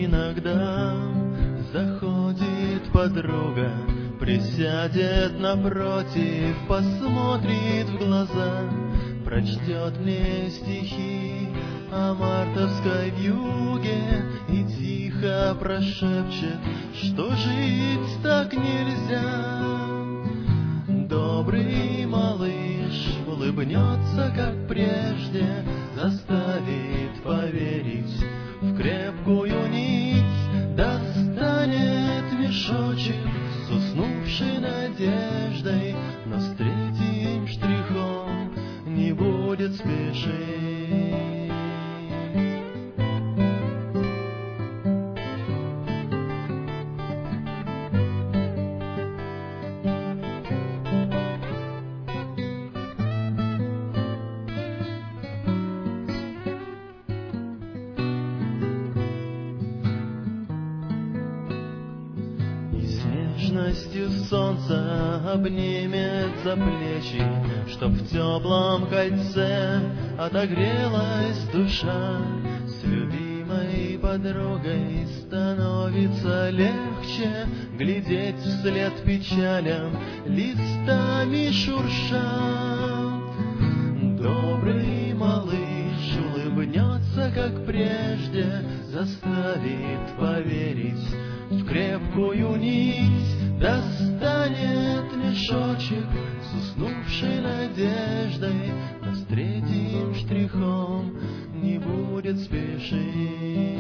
Иногда заходит подруга, присядет напротив, посмотрит в глаза, прочтет мне стихи о мартовской вьюге и тихо прошепчет, что жить так нельзя. Добрый малыш улыбнется, как прежде, заставит поверить в крепкую нить, достанет мешочек с уснувшей надеждой, но с третьим штрихом не будет спешить. Нежностью солнца обнимет за плечи, чтоб в теплом кольце отогрелась душа. С любимой подругой становится легче глядеть вслед печалям, листами шурша. Добрый малыш улыбнется, как прежде, заставит поверить в крепкую нить, достанет мешочек с уснувшей надеждой, но с третьим штрихом не будет спешить.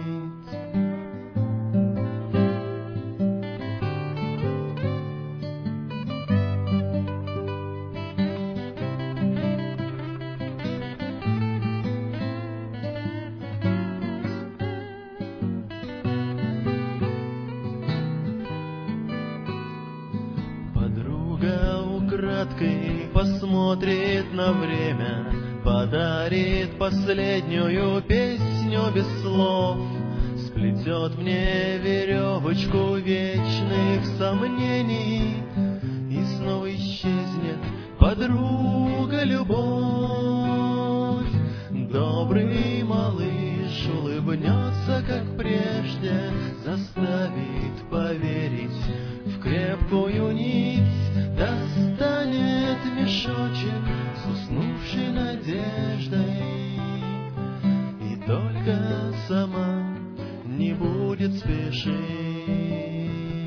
Украдкой посмотрит на время, подарит последнюю песню без слов, сплетет мне веревочку вечных сомнений, и снова исчезнет подруга любовь. Добрый малыш улыбнется, как прежде, заставит поверить в крепкую нить, достанет мешочек с уснувшей надеждой, и только сама не будет спешить.